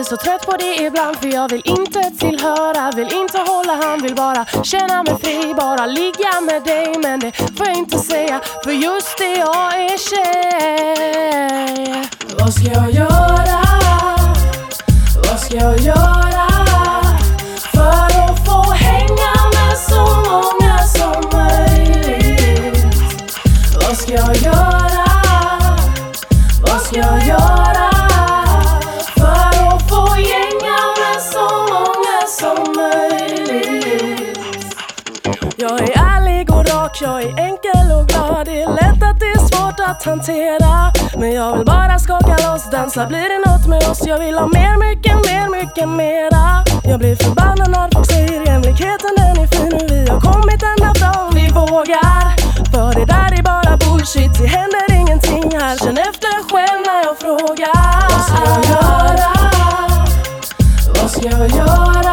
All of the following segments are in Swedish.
så trött på det ibland, för jag vill inte tillhöra, vill inte hålla hand, vill bara känna mig fri, bara ligga med dig. Men det får jag inte säga, för just det, jag är tjej. Vad ska jag göra? Vad ska jag göra för att få hänga med så många som möjligt? Vad ska jag göra? Vad ska jag göra för att få gänga med så många som möjligt? Jag är ärlig och rak, jag är enkel och glad. Det är lätt att det är svårt att hantera, men jag vill bara skaka loss, dansa, blir det något med oss? Jag vill ha mer, mycket mera. Jag blir förbannad när folk säger jämlikheten, den är fin. Och vi har kommit ända fram, vi vågar. För det där är bara bullshit, det händer ingenting här. Känn efter själv när jag frågar. Vad ska jag göra? Vad ska jag göra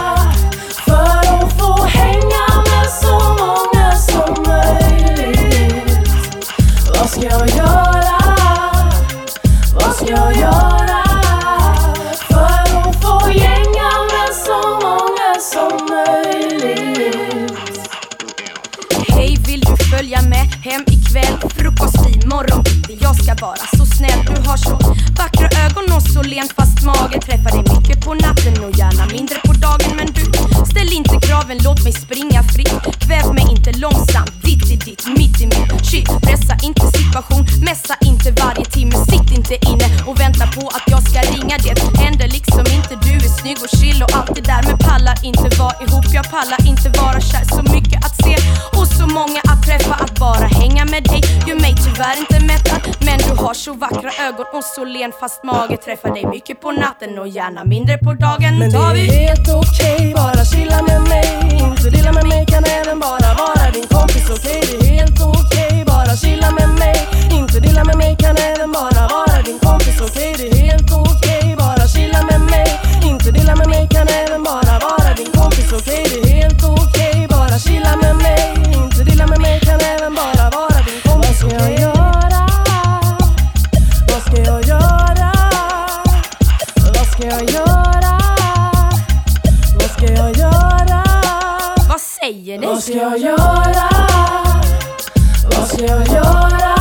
för att få hänga med så många som möjligt? Vad ska jag göra? Vad ska jag göra för att få gänga med så många som möjligt? Hej, vill du följa med hem ikväll? Frukost i morgon bitti, jag ska vara så snäll. Du har så vackra ögon och så len fast mage. Träffar dig mycket på natten och gärna mindre på dagen. Men du, ställ inte kraven, låt mig springa fritt. Kväv mig inte långsamt, ditt i ditt, mitt i mitt. Shit, pressa inte situation, messa inte varje timme. Sitt inte inne och vänta på att jag ska ringa. Det händer liksom inte, du är snygg och chill och allt det där. Men pallar inte vara ihop, jag pallar inte vara kär. Så mycket att se och så många att träffa. Att bara hänga med dig gör mig tyvärr inte mättad. Men du har så vackra ögon och så len fast mage. Träffar dig mycket på natten och gärna mindre på dagen. Men det är helt okej, bara chilla med mig. Inte dela med mig, kan även bara vara din kompis, okej? Det är helt okej, bara chilla med mig. Inte dela med mig, kan även bara vara din kompis, okej? Det är helt okej, bara chilla med mig. Inte dela med mig, kan även bara vara din kompis, okej? Det är helt okej, bara chilla med mig. Inte dela med mig, kan även bara vara din kompis. Vad ska jag göra? Vad ska jag göra? Vad ska jag göra? Vad ska jag göra? Vad säger ni? Vad ska jag göra? Vad ska jag göra